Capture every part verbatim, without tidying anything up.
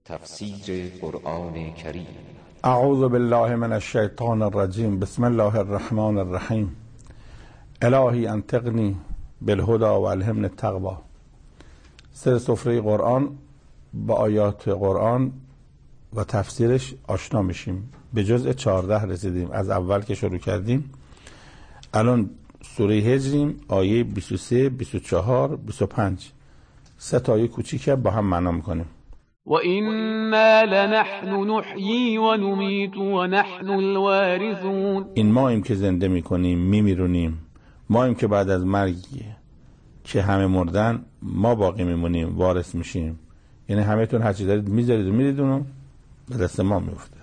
تفسیر قرآن کریم. اعوذ بالله من الشیطان الرجیم. بسم الله الرحمن الرحیم. الهی انطقنی بالهدى و الهمنی التقوی. سر سفره قرآن با آیات قرآن و تفسیرش آشنا میشیم. به جزء چهارده رسیدیم از اول که شروع کردیم. الان سوره هجریم، آیه بیست و سه، بیست و چهار، بیست و پنج. سه تا آیه کوچیکه با هم معنا میکنیم. و اینا لنحن نحیی و نمیت و نحن الوارثون. این ماییم که زنده میکنیم، میمیرونیم. ماییم که بعد از مرگ که همه مردن ما باقی میمونیم، وارث میشیم. یعنی همه تون هرچی دارید میذارید و میدید اونو به دست ما میفته.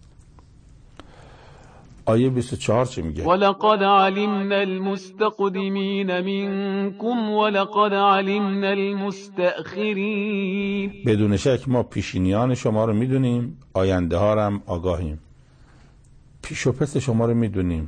آیه بیست و چهار چی میگه؟ ولقد علمنا المستقدمین منکم ولقد علمنا المستأخرین. بدون شک ما پیشینیان شما رو میدونیم، آینده ها رو هم آگاهیم. پیش و پس شما رو میدونیم.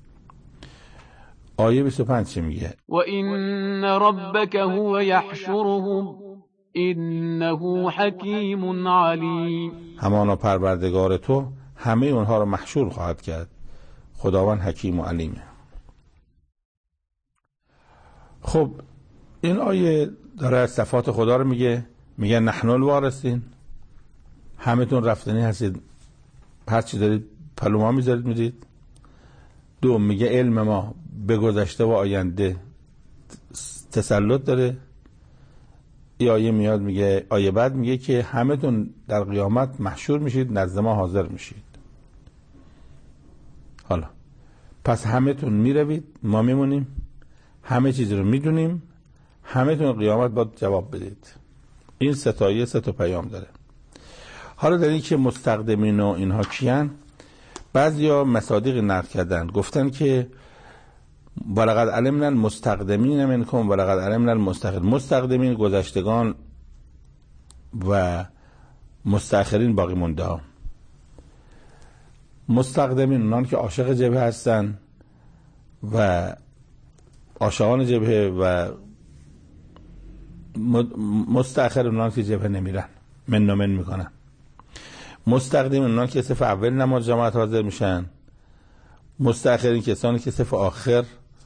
آیه بیست و پنج چی میگه؟ و این ربک هو یحشرهم انه حکیم علیم. همانا پروردگار تو همه اونها رو محشور خواهد کرد. خداوند حکیم و علیمه. خب این آیه داره از صفات خدا رو میگه. میگه نحن الوارثین، همه تون رفتنی هستید، هر چی دارید پلو ما میذارید میدید. دو، میگه علم ما به گذشته و آینده تسلط داره. این آیه میاد میگه، آیه بعد میگه که همه تون در قیامت محشور میشید، نزد ما حاضر میشید. حالا پس همه تون میروید، ما میمونیم، همه چیز رو میدونیم، همه تون قیامت باید جواب بدید. این سه تا آیه سه تا پیام داره. حالا در این که مستقدمین و اینها کیان، بعضیا مصادیق نقل کردن، گفتن که ولقد علمنا المستقدمین منکم ولقد علمنا المستأخرین. مستقدمین گذشتگان و مستأخرین باقی مونده ها. مستقدمین اونان که عاشق جبهه هستن و عاشقان جبهه، و مستأخر اونان که جبهه نمیرن، من و من میکنن. مستقدمین اونان که صف اول نماز جماعت حاضر میشن. مستأخرین کسانی که صف آخر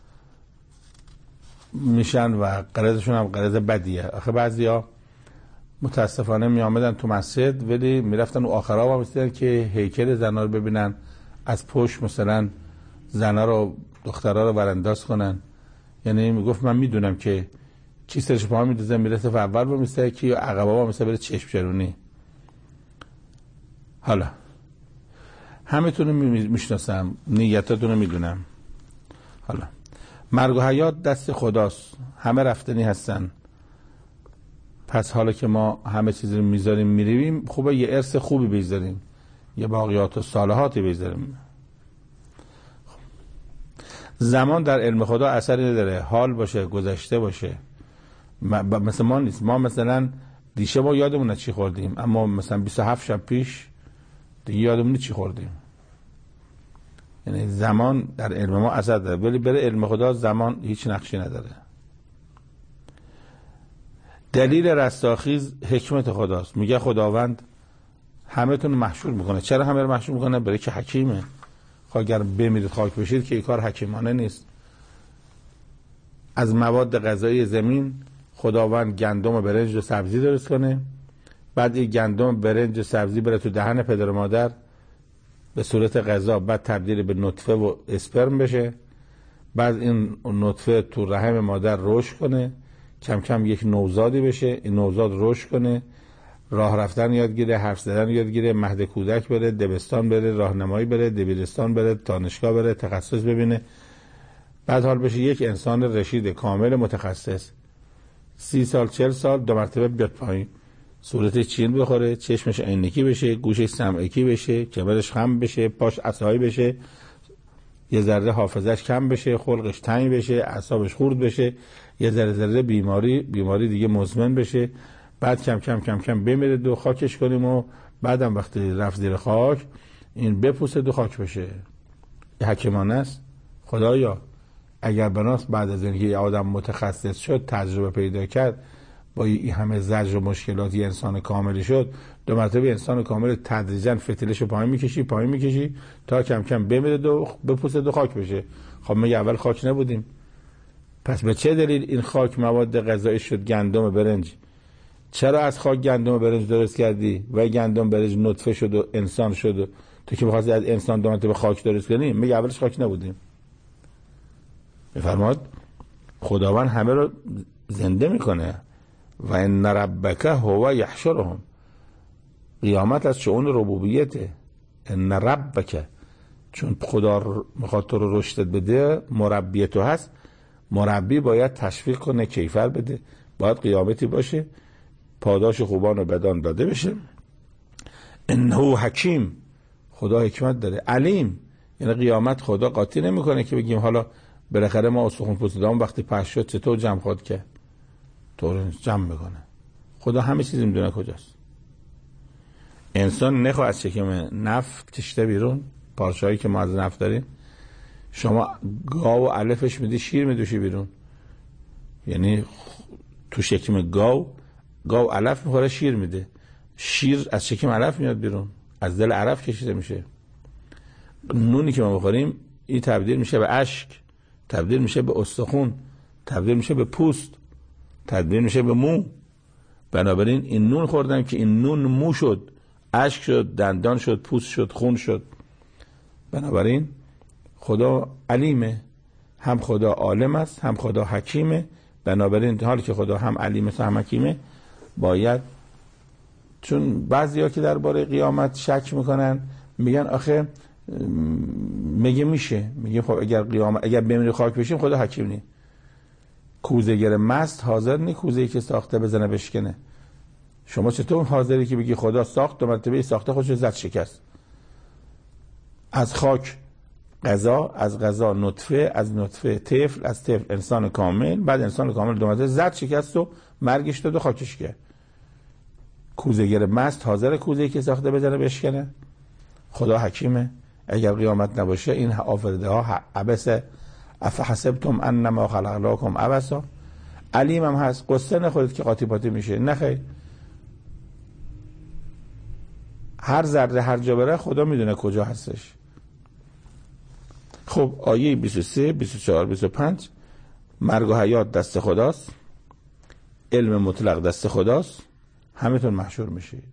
میشن و قرضشون هم قرض بدیه. آخه بعضیا متاسفانه می آمدن تو مسجد ولی میرفتن و آخرها هم میستیدن که هیکل زنا رو ببینن، از پشت مثلا زنا رو دخترها رو برانداز کنن. یعنی میگفت من میدونم که کی سرش پا میدوزه میره صف اول رو میسته، کی عقبا میسته بره چشم چرونی. حالا همه تون رو میشناسم، نیتاتون رو میدونم. حالا مرگ و حیات دست خداست، همه رفتنی هستن. پس حالا که ما همه چیز رو میذاریم میرویم، خوبه یه ارث خوبی بذاریم، یه باقیات و صالحاتی بذاریم. زمان در علم خدا اثری نداره، حال باشه گذشته باشه. مثل ما نیست. ما مثلا دیشب ما یادمونه چی خوردیم، اما مثلا بیست و هفت شب پیش دیگه یادمونه چی خوردیم. یعنی زمان در علم ما اثر داره، ولی بره علم خدا زمان هیچ نقشی نداره. دلیل رستاخیز حکمت خداست. میگه خداوند همه تون محشور میکنه. چرا همه رو محشور میکنه؟ برای که حکیمه. خواهی اگر بمیرید خاک بشید که این کار حکیمانه نیست. از مواد غذایی زمین خداوند گندم و برنج و سبزی درست کنه، بعد این گندم برنج و سبزی بره تو دهن پدر و مادر به صورت غذا، بعد تبدیل به نطفه و اسپرم بشه، بعد این نطفه تو رحم مادر رشد کنه، کم کم یک نوزادی بشه، این نوزاد رشد کنه، راه رفتن یاد گیره، حرف زدن یاد گیره، مهد کودک بره، دبستان بره، راهنمایی بره، دبیرستان بره، دانشگاه بره، تخصص ببینه، بعد حال بشه یک انسان رشید کامل متخصص. سی سال چل سال دو مرتبه بیاد پایین، صورتش چین بخوره، چشمش عینکی بشه، گوشش سمعکی بشه، کمرش خم بشه، پاش عصایی بشه، یه ذره حافظش کم بشه، خلقش تنگ بشه، اعصابش خورد بشه، یه ذره ذره بیماری بیماری دیگه مزمن بشه، بعد کم کم کم کم بمیره دو خاکش کنیم و بعدم وقتی رفت زیر خاک این بپوسه دو خاک بشه. یه حکیمانه است. خدایا اگر بناست بعد از اینکه آدم متخصص شد، تجربه پیدا کرد، با این همه زجر و مشکلات یه انسان کاملی شد، دو مرتبه انسان کامل تدریجا فتیلش رو پایین میکشی پایین میکشی تا کم کم بمیره و بپوسه و خاک بشه. خب ما اول خاک نبودیم؟ پس به چه دلیل این خاک مواد غذایی شد گندم برنج؟ چرا از خاک گندم برنج درست کردی و گندم برنج نطفه شد و انسان شد و تو که می‌خواستی از انسان دو مرتبه خاک درست کنی؟ میگه اولش خاک نبودیم. بفرماد خداوند همه رو زنده میکنه. و ان ربک هو یحشرهم. قیامت از شؤون ربوبیته. ان ربک، چون خدا میخواد تو رو رشدت بده، مربی تو هست، مربی باید تشویق کنه، کیفر بده، باید قیامتی باشه، پاداش خوبان و بدان داده بشه. انه حکیم، خدا حکمت داره. علیم، یعنی قیامت خدا قاطی نمیکنه که بگیم حالا بالاخره ما استخون پوسیدام وقتی پخش شد چطور جمع خود که طور جمع میکنه. خدا همه چیز میدونه کجاست. انسان نخواه از شکم نفت کشته بیرون، پارچه‌هایی که ما از نفت داریم، شما گاو و علفش میدی شیر میدوشی بیرون، یعنی تو شکم گاو گاو علف میخوره شیر میده، شیر از شکم علف میاد بیرون، از دل علف کشیده میشه. نونی که ما بخوریم این تبدیل میشه به اشک، تبدیل میشه به استخون، تبدیل میشه به پوست، تبدیل میشه به مو. بنابراین این نون خوردن که این نون مو شد، اشک شد، دندان شد، پوست شد، خون شد. بنابراین خدا علیمه، هم خدا عالم است هم خدا حکیمه. بنابراین حالی که خدا هم علیم است هم حکیمه، باید، چون بعضیا که درباره قیامت شک میکنن میگن آخه میگه میشه، میگه خب اگر قیامت اگر بمیری خاک بشیم خدا حکیم نی. کوزه‌گر مست حاضر نی کوزه‌ای که ساخته بزنه بشکنه. شما چطور حاضری که بگی خدا ساخت دو مرتبه ساخته خودش زد شکست؟ از خاک غذا، از غذا نطفه، از نطفه طفل، از طفل انسان کامل، بعد انسان کامل دو مرتبه زد شکست و مرگش داد و خاکش کرد. کوزه‌گر مست حاضر کوزه‌ای که ساخته بزنه بشکنه؟ خدا حکیمه. اگر قیامت نباشه این آفریده ها عبس افحسبتم انما خلقناکم عبسا. علیم هم هست، قصه نخورید که قاطی پاتی میشه. نخیر، هر ذره هر جا بره خدا میدونه کجا هستش. خب آیه بیست و سه، بیست و چهار، بیست و پنج، مرگ و حیات دست خداست، علم مطلق دست خداست، همتون محشور میشید.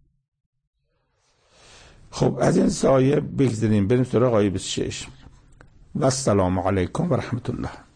خب از این سایه بگذاریم بریم سراغ آیه بیست و شش. و السلام علیکم و رحمت الله.